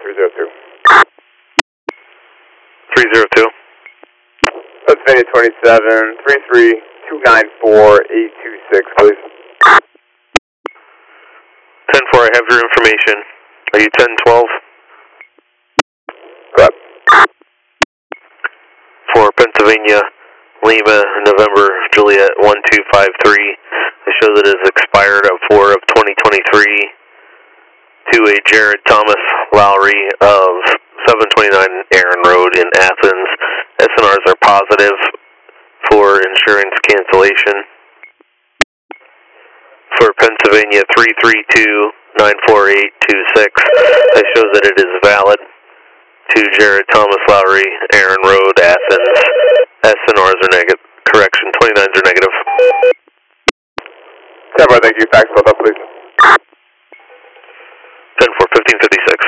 302. 302. Pennsylvania 27, 33294-826, please. 10-4, I have your information. Are you 10-12? Correct. For Pennsylvania, Lima, November, Juliet 1253. I show that it is expired at 4 of 2023 to a Jared Thomas Lowry of 729 Aaron Road in Athens. SNRs are positive for insurance cancellation. For Pennsylvania 332-94826, I show that it is valid to Jared Thomas Lowry, Aaron Road, Athens. SNRs are negative. Correction, 29s are negative. 10-4, thank you. Fax both up, please. 10-4, 1556.